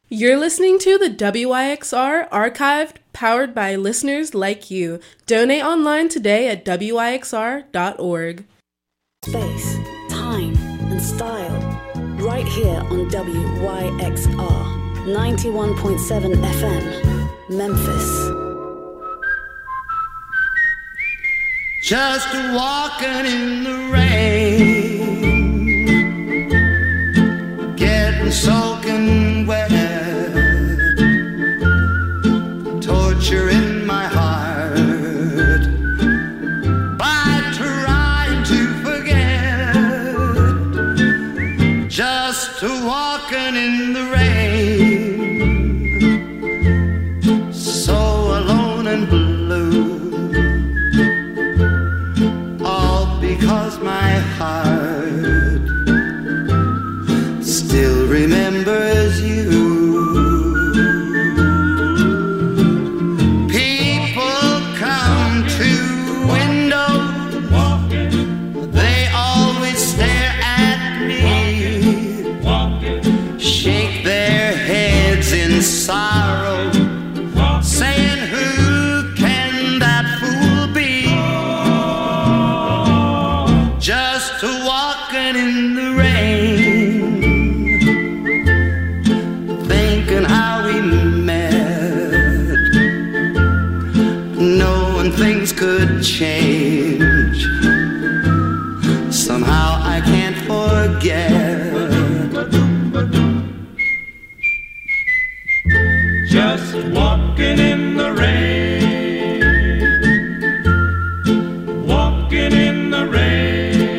You're listening to the WYXR Archived, powered by listeners like you. Donate online today at wyxr.org. Space, time, and style. Right here on WYXR 91.7 FM, Memphis. Just walking in the rain, getting soaking wet, torture in my heart by trying to forget. Just walking in the rain, so alone and blue. Because my heart still remembers you. People come to window, they always stare at me, shake their heads in sorrow, saying who can that fool be? Just walking in the rain, thinking how we met, knowing things could change. Somehow I can't forget. Just walking in the rain, walking in the rain.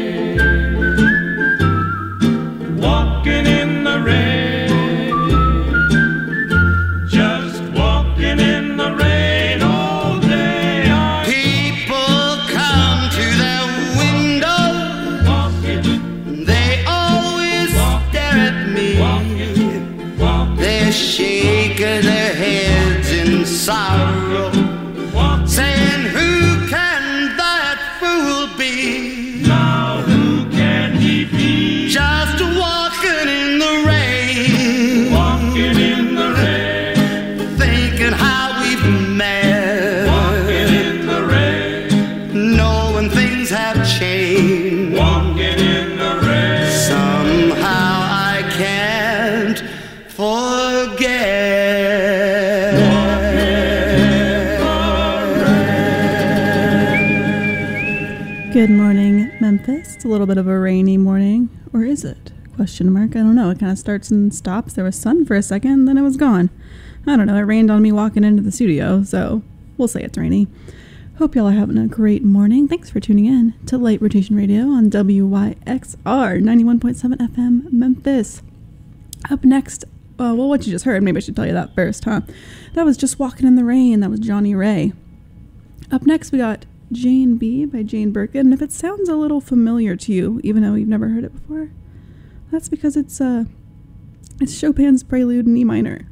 Shaking their heads in sorrow, saying who can that fool be? Now who can he be? Just walking in the rain, walking in the rain, thinking how we've met, walking in the rain, knowing things have changed, walking in the rain. Somehow I can't forget. Good morning, Memphis. It's a little bit of a rainy morning. Or is it? Question mark. I don't know. It kind of starts and stops. There was sun for a second, then it was gone. I don't know. It rained on me walking into the studio, so we'll say it's rainy. Hope y'all are having a great morning. Thanks for tuning in to Light Rotation Radio on WYXR 91.7 FM, Memphis. Up next, well, what you just heard, maybe I should tell you that first, huh? That was Just Walking in the Rain. That was Johnny Ray. Up next, we got Jane B by Jane Birkin. And if it sounds a little familiar to you, even though you've never heard it before, that's because it's Chopin's Prelude in E minor.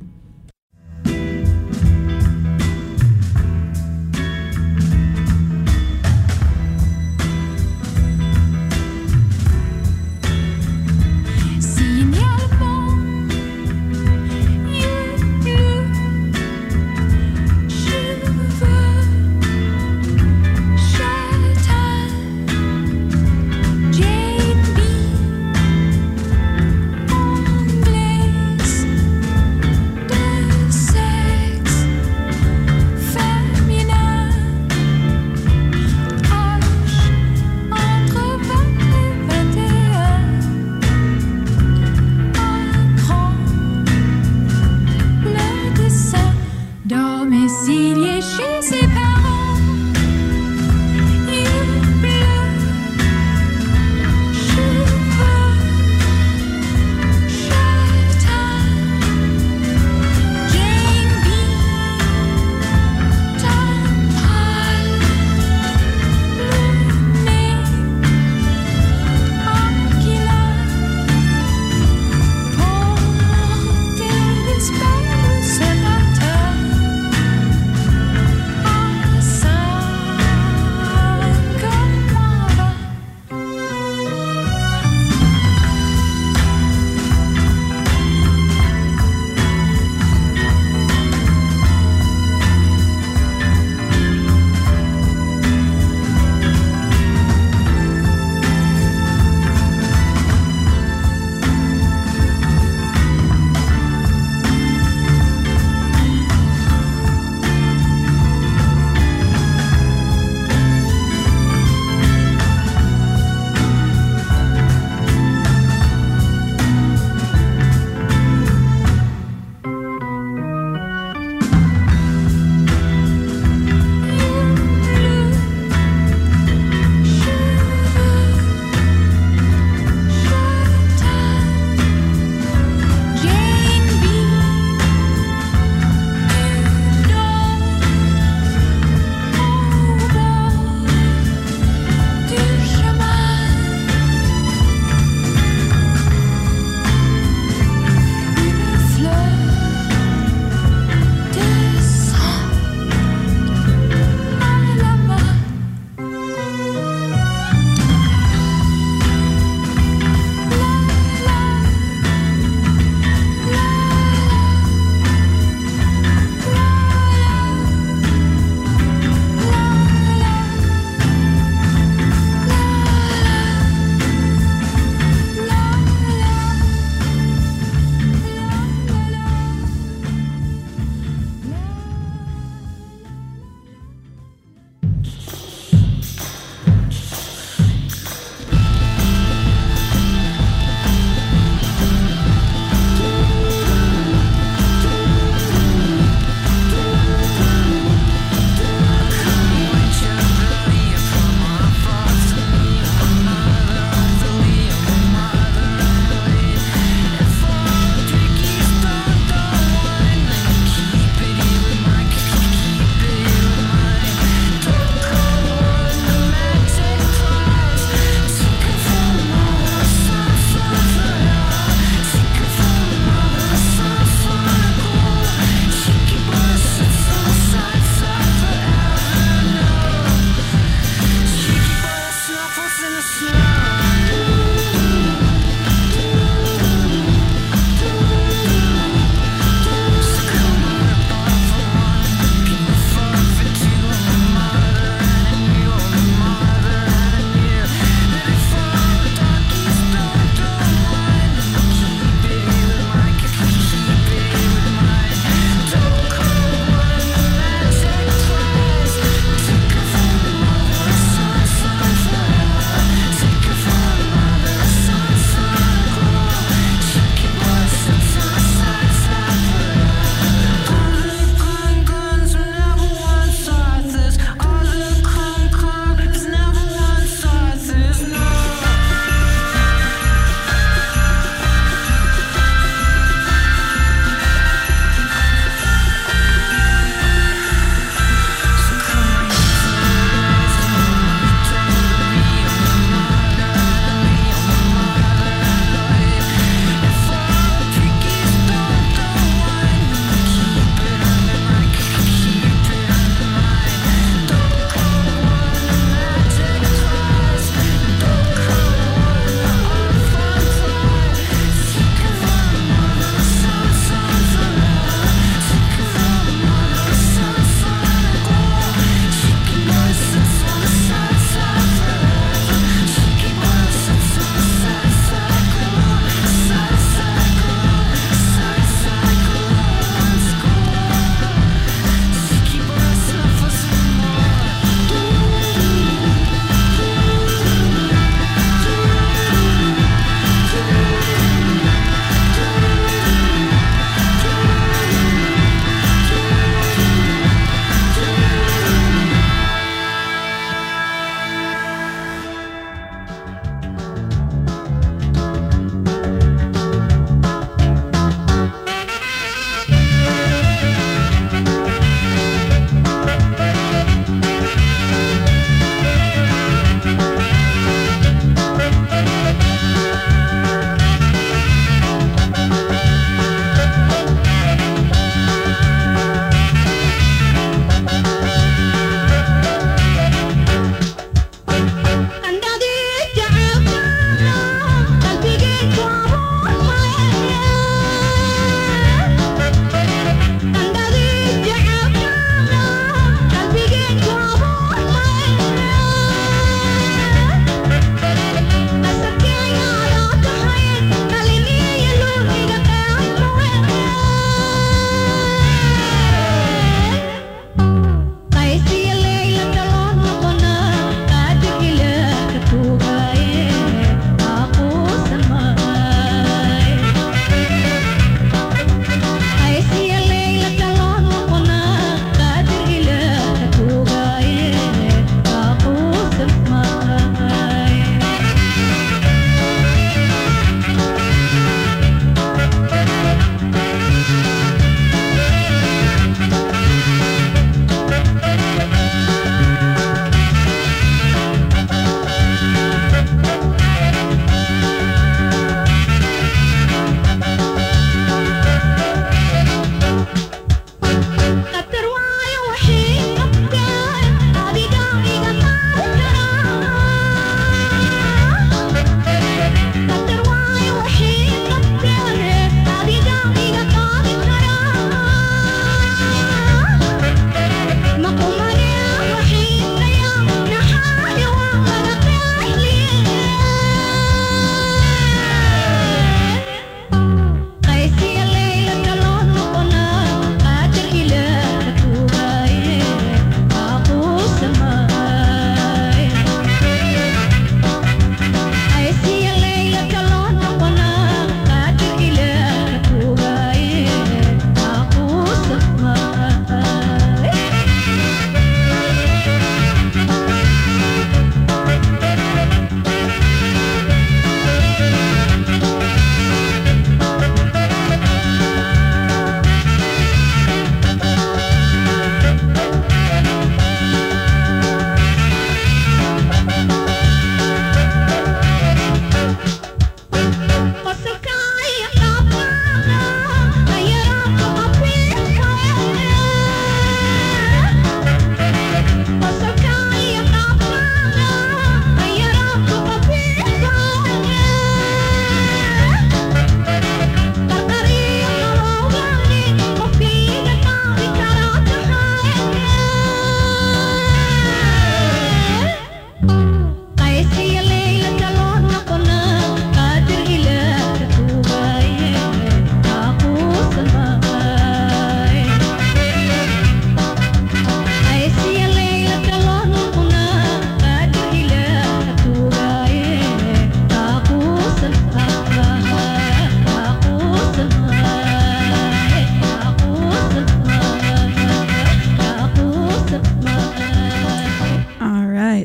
Jane B.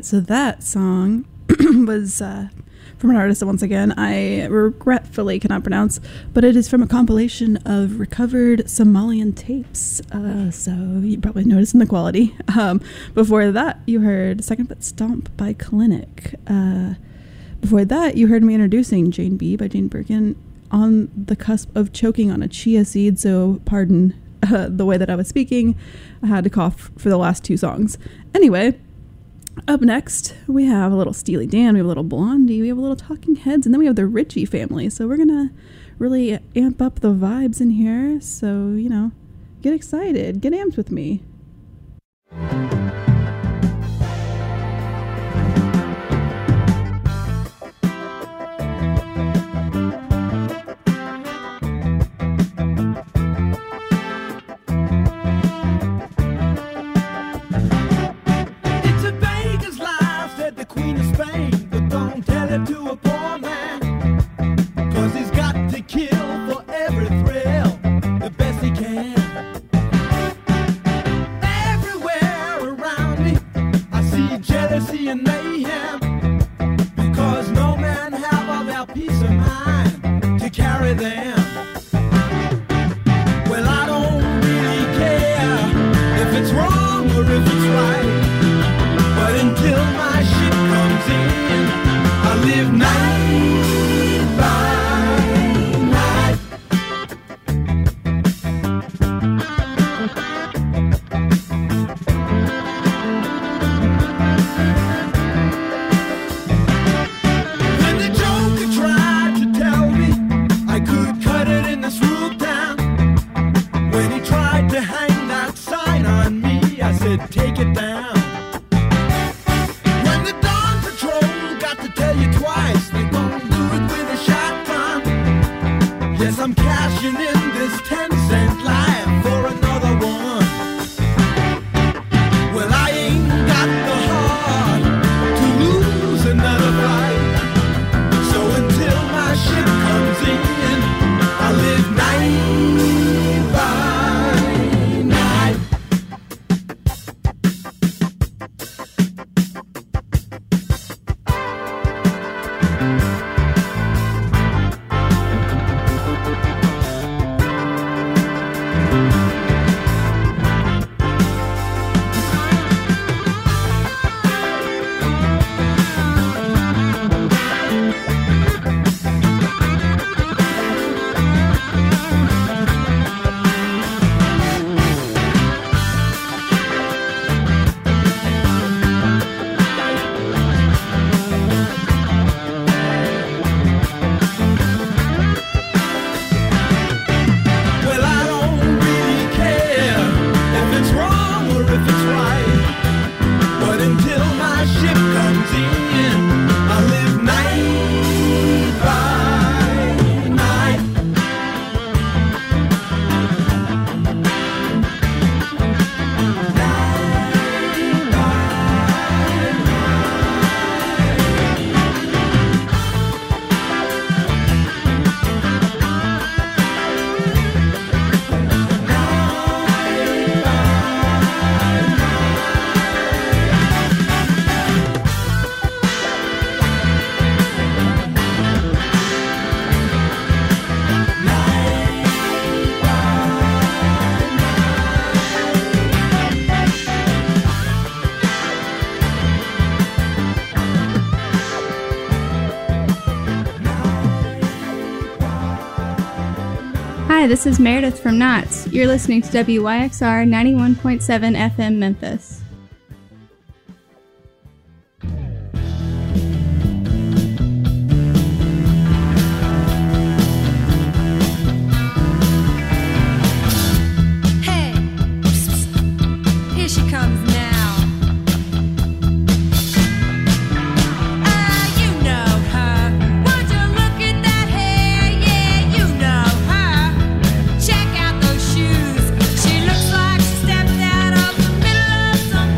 So that song was from an artist that, once again, I regretfully cannot pronounce, but it is from a compilation of recovered Somalian tapes. So you probably noticed in the quality. Before that, you heard Second Foot Stomp by Clinic. Before that, you heard me introducing Jane B by Jane Birkin, on the cusp of choking on a chia seed, so pardon the way that I was speaking. I had to cough for the last two songs. Anyway, up next, we have a little Steely Dan, we have a little Blondie, we have a little Talking Heads, and then we have the Ritchie family. So we're going to really amp up the vibes in here. So, you know, get excited. Get amped with me. To a poor man, 'cause he's got to kill for every thrill the best he can. Everywhere around me I see jealousy and mayhem, because no man have all their peace of mind to carry them. Well, I don't really care if it's wrong or if it's right, but until my ship comes in, I live night by night. When the Joker tried to tell me I could cut it in this rude town, when he tried to hang that sign on me, I said, take it down. I'm cashing in this 10-cent life for another one. Well, I ain't got the heart to lose another fight. So until my ship comes in, I live night by night. Hi, this is Meredith from Knots. You're listening to WYXR 91.7 FM Memphis. Check out those shoes. She looks like she stepped out of the middle of some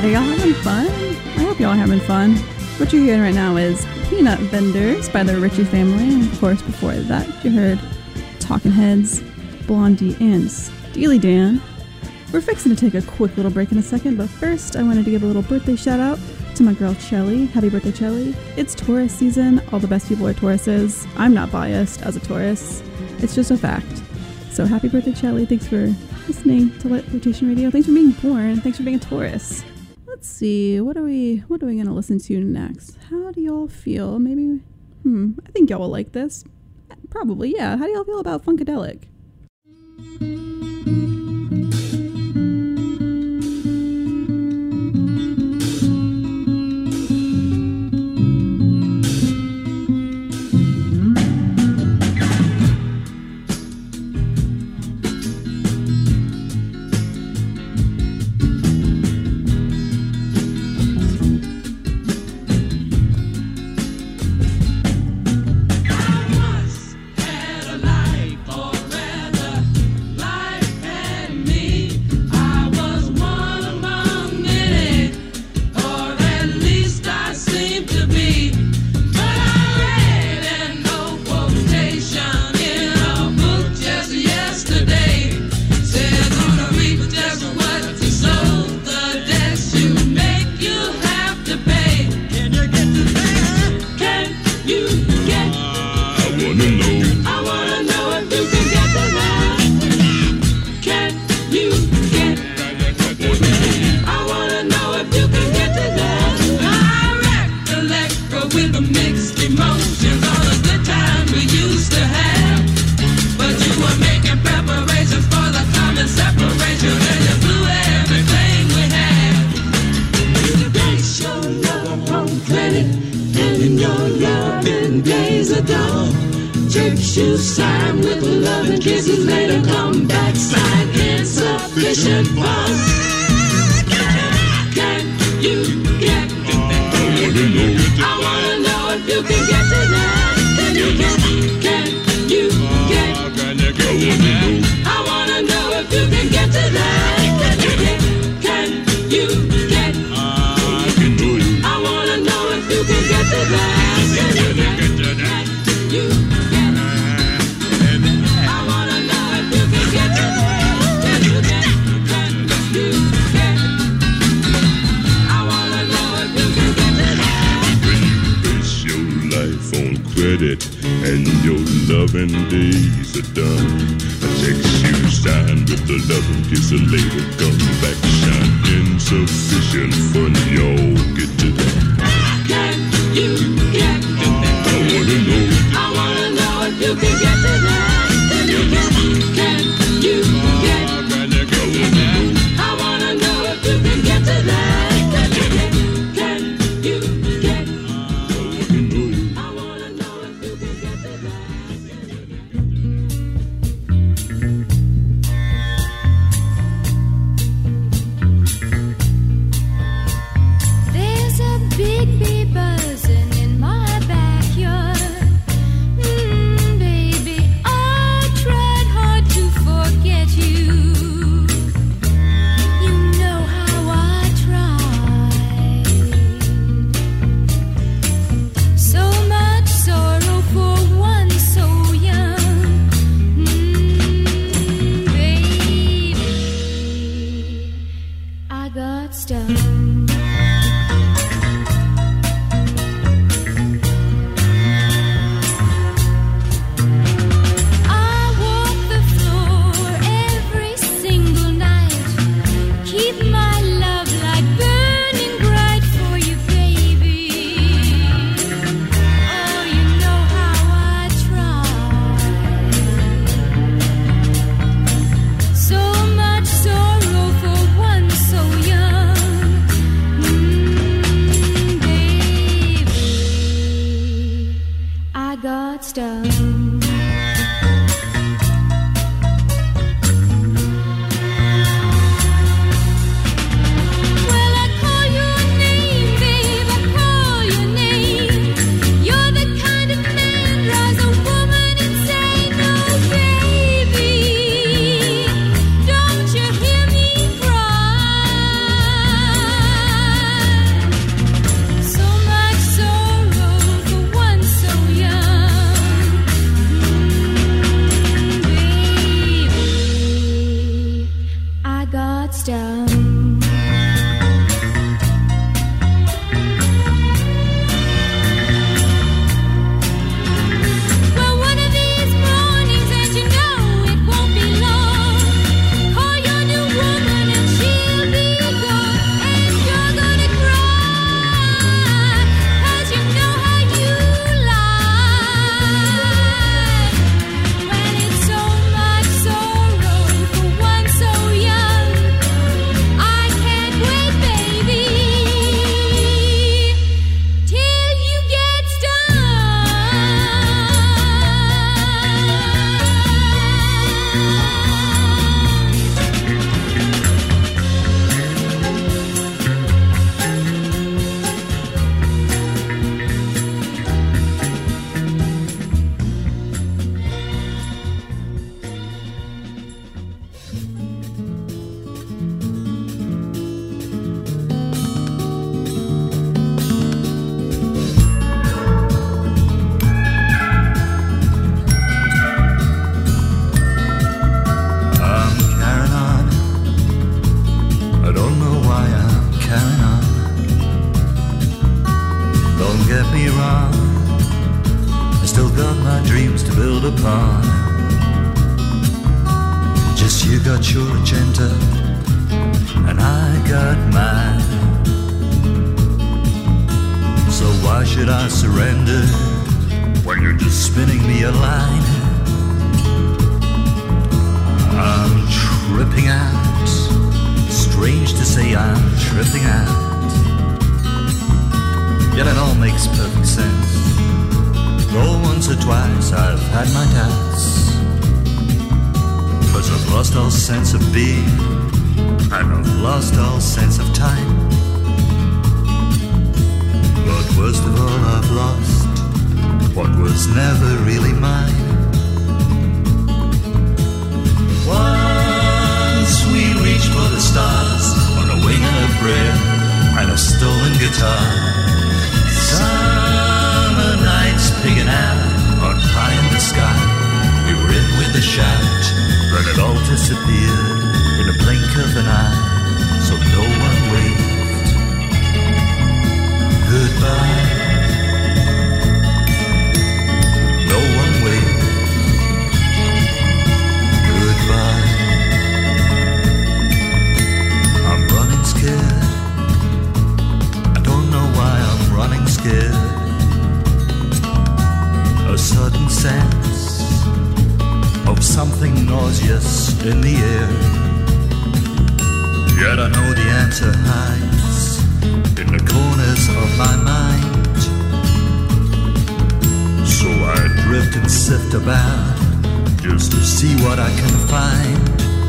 right, are y'all having fun? I hope y'all are having fun. What you're hearing right now is Peanut Vendors by the Ritchie Family. And of course, before that, you heard Talking Heads, Blondie, and Steely Dan. We're fixing to take a quick little break in a second, but first, I wanted to give a little birthday shout out to my girl Chelly. Happy birthday, Chelly. It's Taurus season. All the best people are Tauruses. I'm not biased as a Taurus. It's just a fact. So happy birthday, Chelly. Thanks for listening to Light Rotation Radio. Thanks for being born. Thanks for being a Taurus. Let's see. What are we going to listen to next? How do y'all feel? Maybe, I think y'all will like this. Probably, yeah. How do y'all feel about Funkadelic? And your loving days are done. A text you signed with the loving kiss a later come back shine. Insufficient fun, y'all get to that. Can you get to that? I wanna know if you can get to that. Can you get to that? I wanna know if you can get to that. it's done. Well, one of these mornings, and you know it won't be long, call your new woman and she'll be gone, and you're gonna cry, 'cause you know how you lie. When it's so much sorrow for one so young, I can't wait, baby, till you get I'm carrying on. I don't know why I'm carrying on. Don't get me wrong, I still got my dreams to build upon. Just you got your agenda, and I got mine. So why should I surrender when you're just spinning me a line? I'm tripping out. Strange to say I'm tripping out. Yet it all makes perfect sense. Though once or twice I've had my doubts, 'cause I've lost all sense of being, and I've lost all sense of time. But worst of all, I've lost what was never really mine. Once we reach for the stars on a wing and a prayer and a stolen guitar. Summer nights pigging out on high in the sky. We were in with a shout, but it all disappeared in a blink of an eye. So no one waved goodbye. No one waved goodbye. I'm running scared. I don't know why I'm running scared. A sudden sense of something nauseous in the air. Yet I know the answer hides in the corners of my mind. So I drift and sift about just to see what I can find.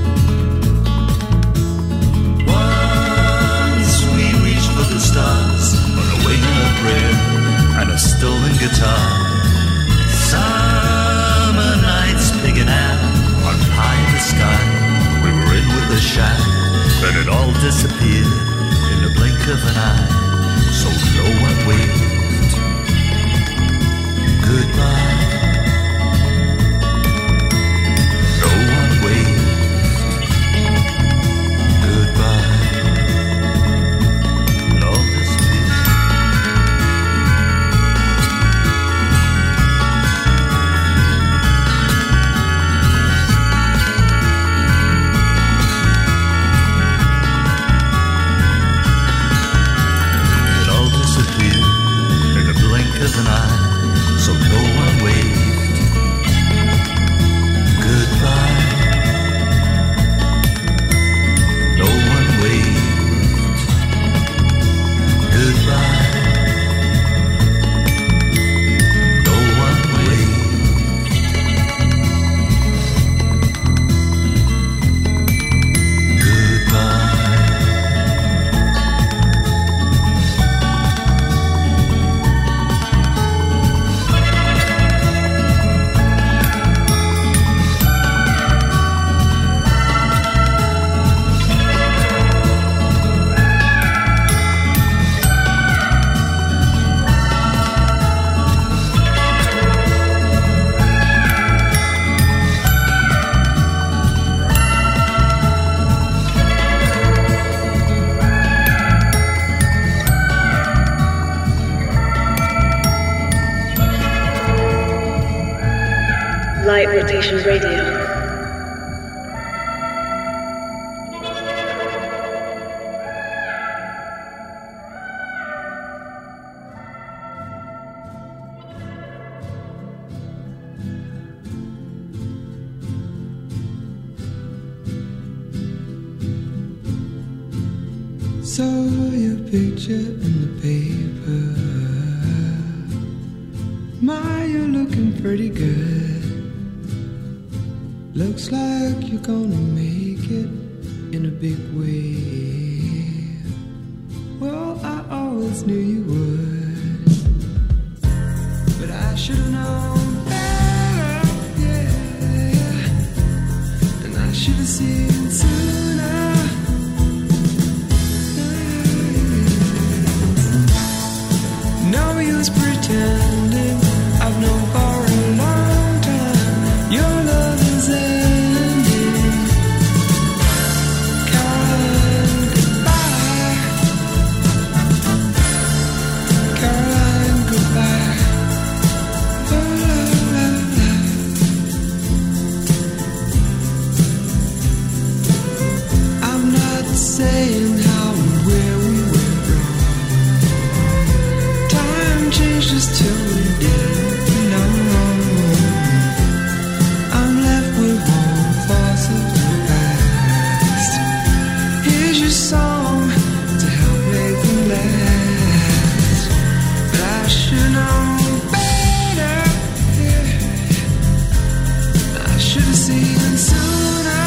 Once we reach for the stars on a wing and a prayer and a stolen guitar. Summer nights pigging out on high in the sky. We were in with a shout, but it all disappeared in the blink of an eye. So no one waved goodbye. No one waved goodbye. It all disappeared. It all disappeared in the blink of an eye. So no one waved Light Rotation Radio. Saw your picture in the paper. My, you're looking pretty good. Looks like you're gonna make it in a big way. Well, I always knew you would, but I should've known better, yeah. And I should've seen sooner. No use pretending I've known for a long time. Your love is ending. Caroline, goodbye. Caroline, goodbye. Oh, la, la, la. I'm not saying how and where we went wrong. Changed us till we didn't belong. I'm left with warm thoughts of the past. Here's your song to help make them last. But I should know better, yeah. I should have seen sooner.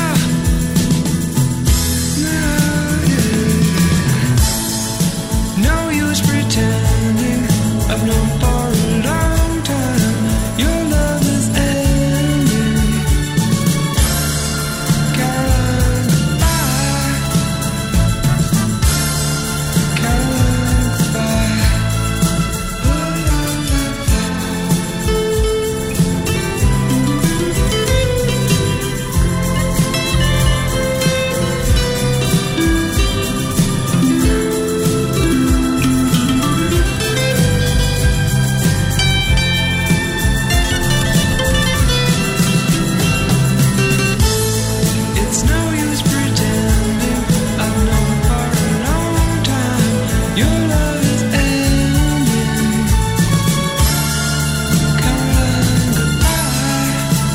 No use pretending I've known for a long time. Your love is ending. Caroline, goodbye. Caroline, goodbye. Oh, la, la, it's no use pretending I've known for a long time. Your love is ending. Caroline, goodbye.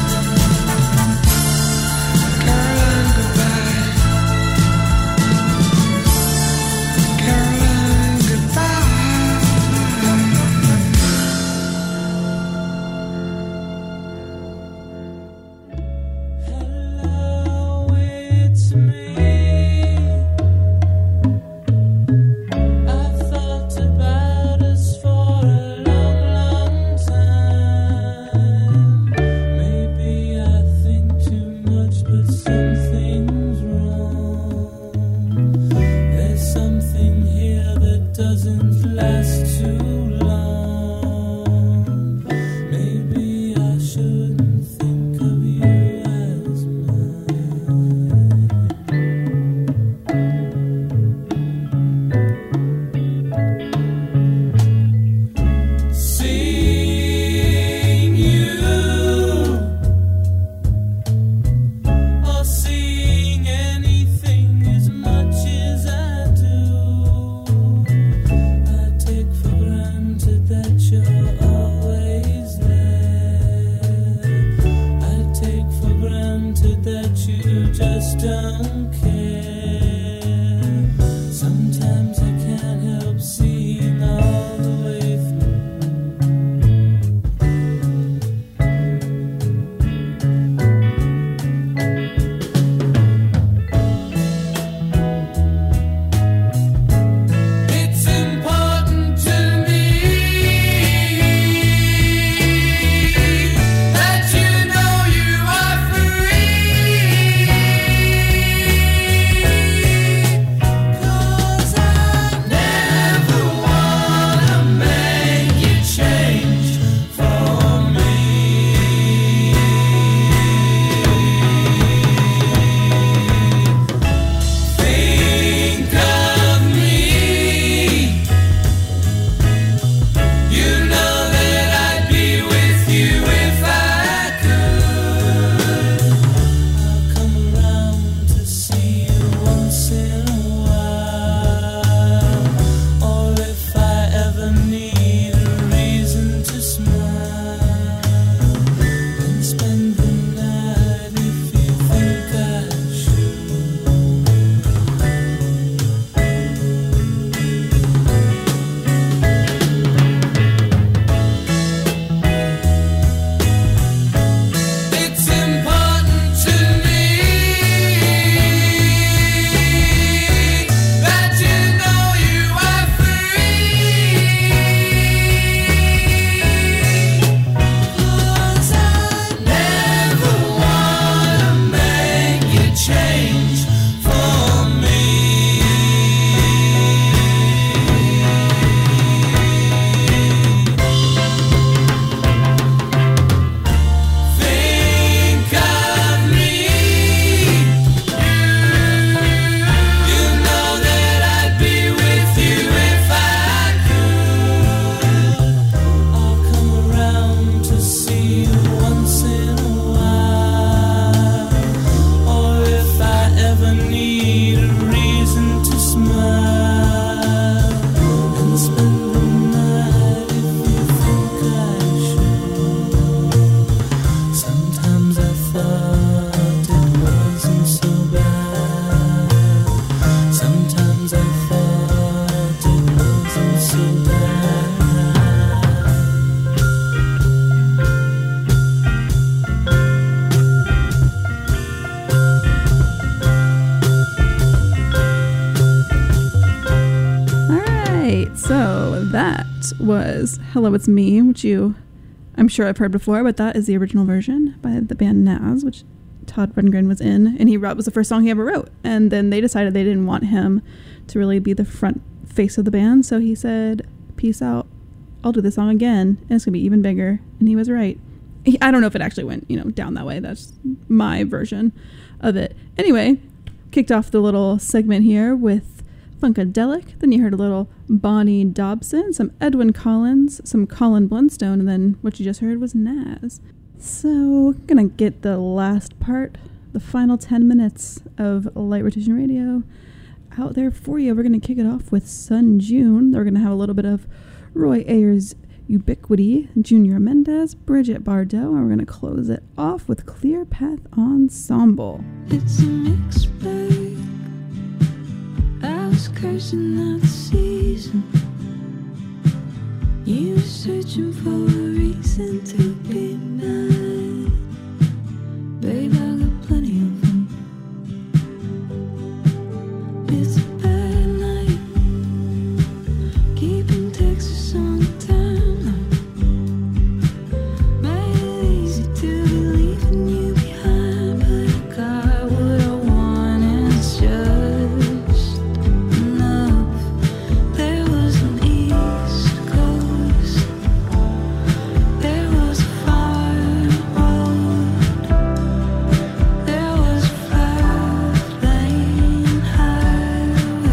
Caroline, goodbye. Caroline, goodbye. Hello, it's me. I've thought about us for a long, long time. Maybe I think too much, but something's wrong. There's something here that doesn't last too long. Maybe I shouldn't think of you as mine. Seeing you or seeing anything as much as I do, I take for granted that you're always there. I take for granted that you just don't care. Sometimes I can't help seeing all the way through. It's important to me that you know you are free. need a reason to smile and spend the night if you think I should. Sometimes I thought it wasn't so bad. Sometimes I thought it wasn't so bad. So that was Hello, It's Me, which I'm sure I've heard before, but that is the original version by the band Nas, which Todd Rundgren was in, and was the first song he ever wrote. And then they decided they didn't want him to really be the front face of the band, so he said, peace out, I'll do this song again, and it's going to be even bigger. And he was right. I don't know if it actually went, down that way. That's my version of it. Anyway, kicked off the little segment here with Funkadelic. Then you heard a little Bonnie Dobson, some Edwyn Collins, some Colin Blunstone, and then what you just heard was Nas. So, gonna get the last part, the final 10 minutes of Light Rotation Radio out there for you. We're gonna kick it off with Sun June. We're gonna have a little bit of Roy Ayers' Ubiquity, Junior Mendez, Bridget Bardot, and we're gonna close it off with Clear Path Ensemble. It's a mixed bag. I was cursing out the season. You were searching for a reason to be mad. Babe, I got plenty of them. It's a bad night. Keeping Texas on the timeline. Made it easy to be leaving you behind, but I got what I want and it's just enough. There was an East Coast. There was a fire road. There was a 5-lane highway.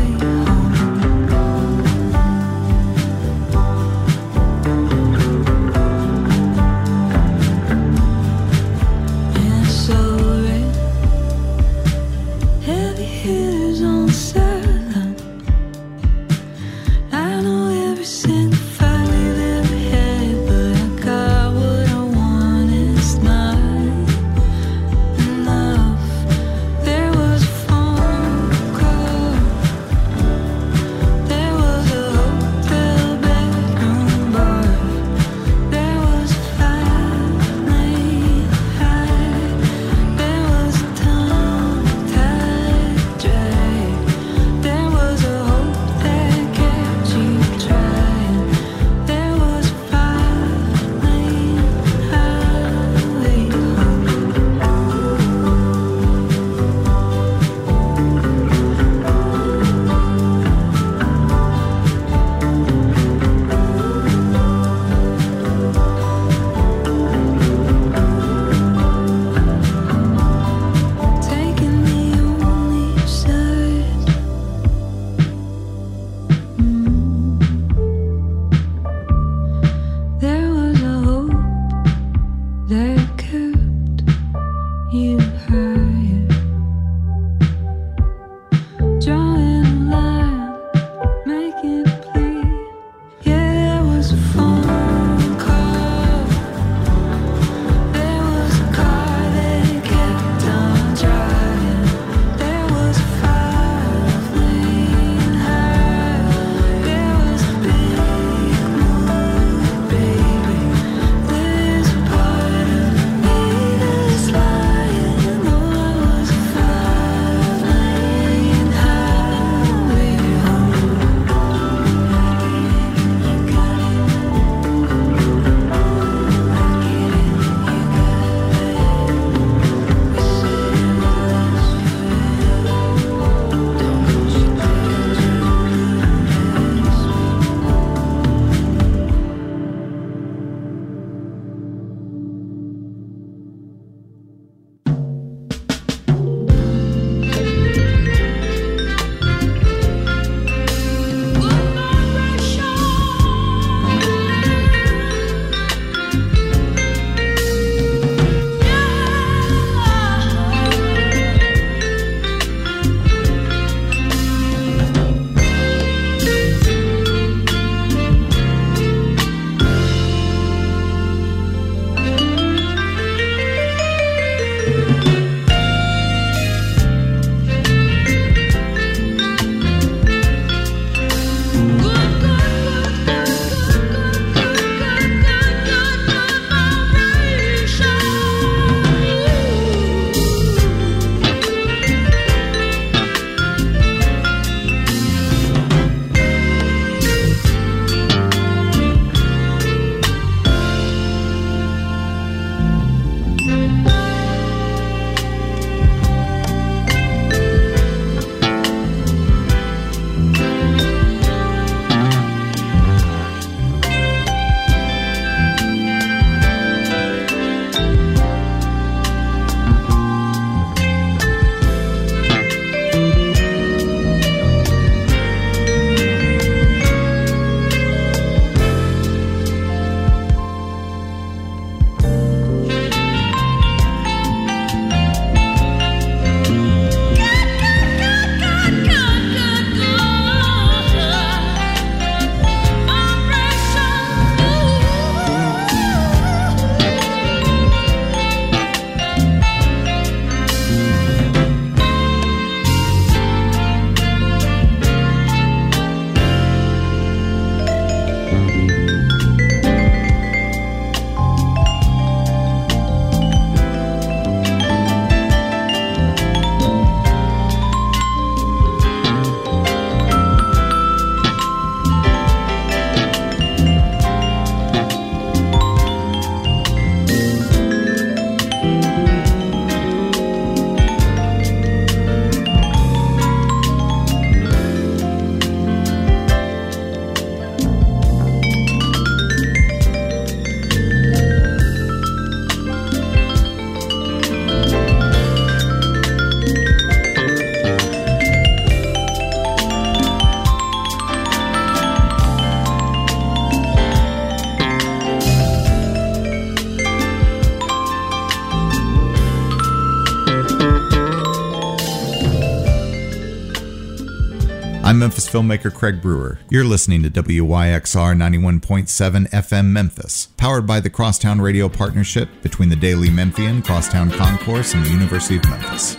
I'm Memphis filmmaker Craig Brewer. You're listening to WYXR 91.7 FM Memphis, powered by the Crosstown Radio Partnership between the Daily Memphian, Crosstown Concourse, and the University of Memphis.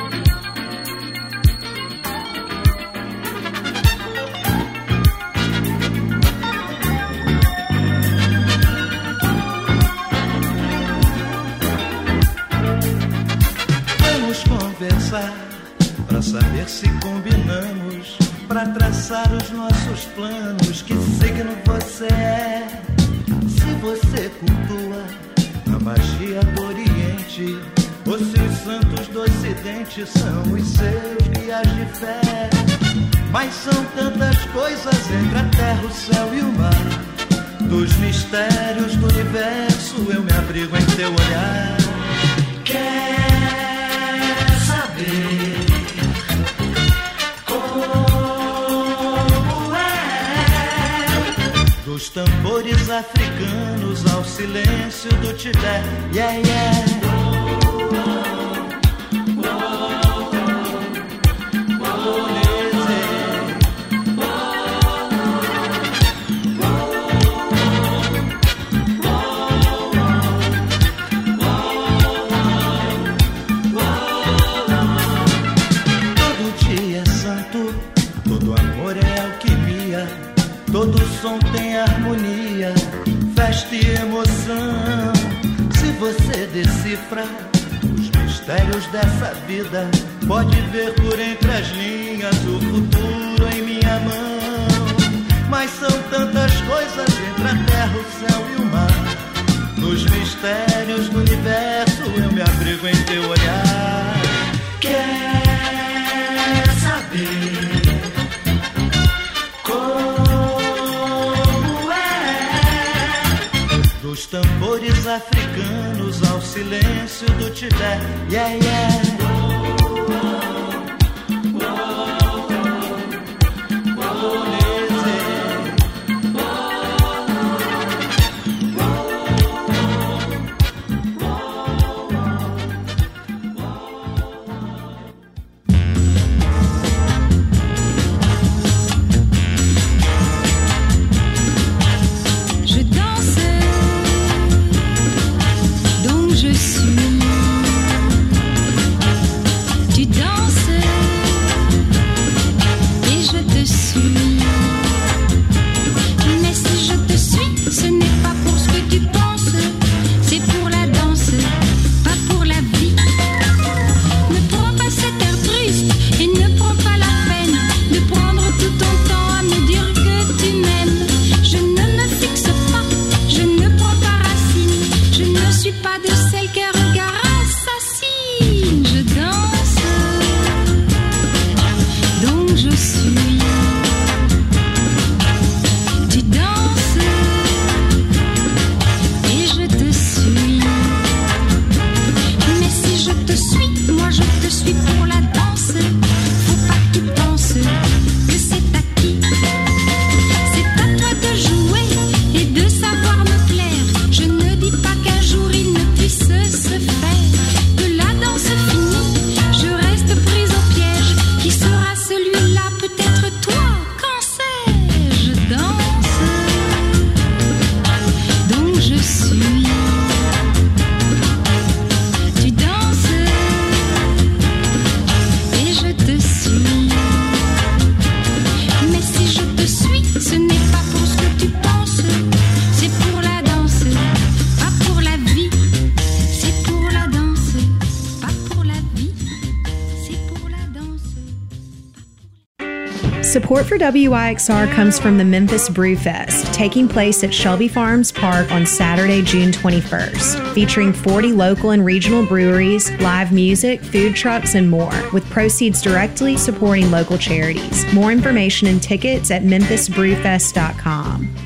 Vamos conversar pra saber se combinamos, pra traçar os nossos planos. Que signo você é? Se você cultua a magia do Oriente, ou se os santos do Ocidente são os seus guias de fé. Mas são tantas coisas entre a terra, o céu e o mar. Dos mistérios do universo eu me abrigo em teu olhar. Quer saber como é? Dos tambores africanos ao silêncio do Tibete. Yeah, yeah. Todo som tem harmonia, festa e emoção. Se você decifra os mistérios dessa vida, pode ver por entre as linhas o futuro em minha mão. Mas são tantas coisas entre a terra, o céu e o mar. Nos mistérios do universo eu me abrigo em teu olhar. Quer saber dos tambores africanos ao silêncio do Tibete. Yeah, yeah. Support for WYXR comes from the Memphis Brew Fest, taking place at Shelby Farms Park on Saturday, June 21st, featuring 40 local and regional breweries, live music, food trucks, and more, with proceeds directly supporting local charities. More information and tickets at memphisbrewfest.com.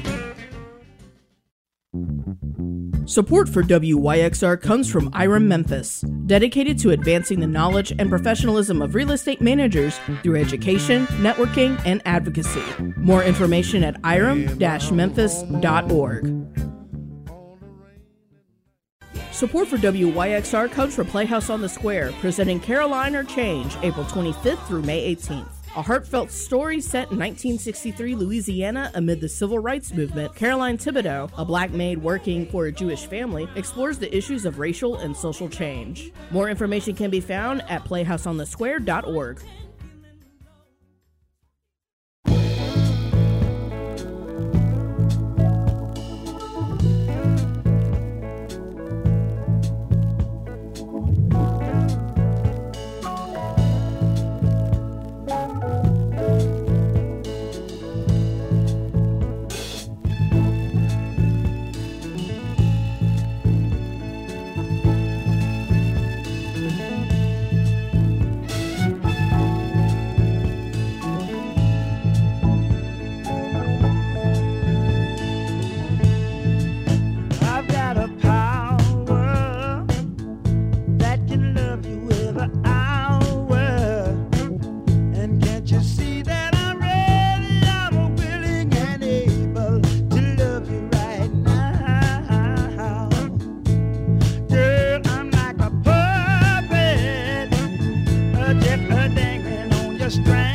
Support for WYXR comes from IREM Memphis, dedicated to advancing the knowledge and professionalism of real estate managers through education, networking, and advocacy. More information at irem-memphis.org. Support for WYXR comes from Playhouse on the Square, presenting Caroline or Change, April 25th through May 18th. A heartfelt story set in 1963 Louisiana amid the Civil Rights Movement, Caroline Thibodeau, a black maid working for a Jewish family, explores the issues of racial and social change. More information can be found at playhouseonthesquare.org. I've got a power that can love you every hour. And can't you see that I'm ready, I'm willing and able to love you right now? Girl, I'm like a puppet, just a dangling on your string.